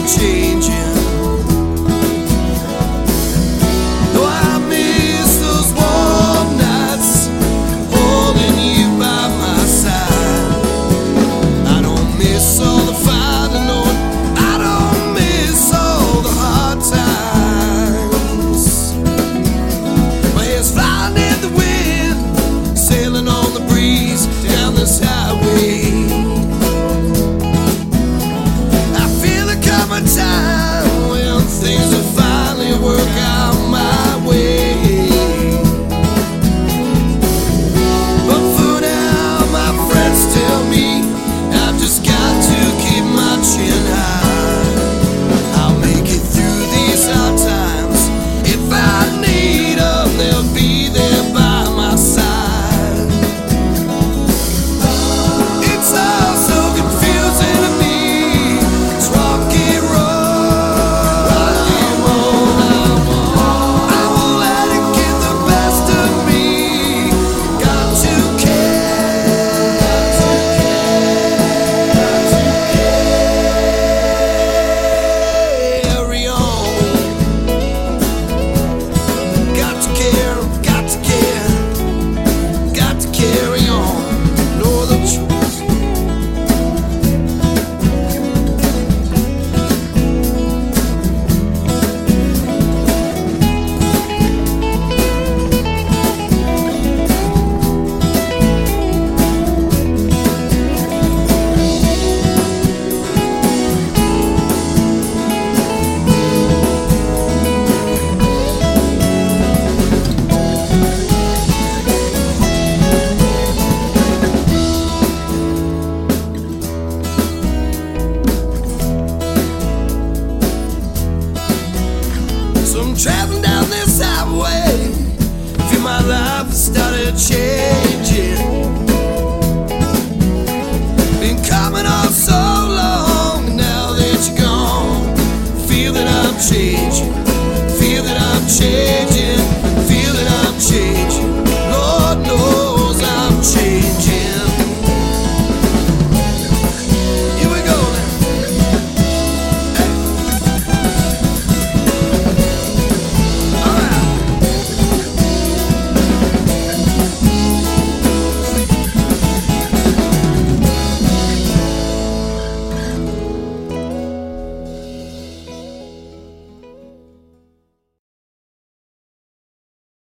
changing. Though I miss those warm nights, holding you by my side. I don't miss all the fighting, no, I don't miss all the hard times. My hair's flying in the wind, sailing on the breeze down this highway. Time when things will finally work out my way. But for now, my friends tell me I've just got to keep my chin high. I'll make it through these hard times. If I need them, they'll be there by my side. It's all so confusing to me. It's rocky. I'm traveling down this highway, feel my life has started changing. Been coming on so long, now that you're gone, feel that I'm changing, feel that I'm changing.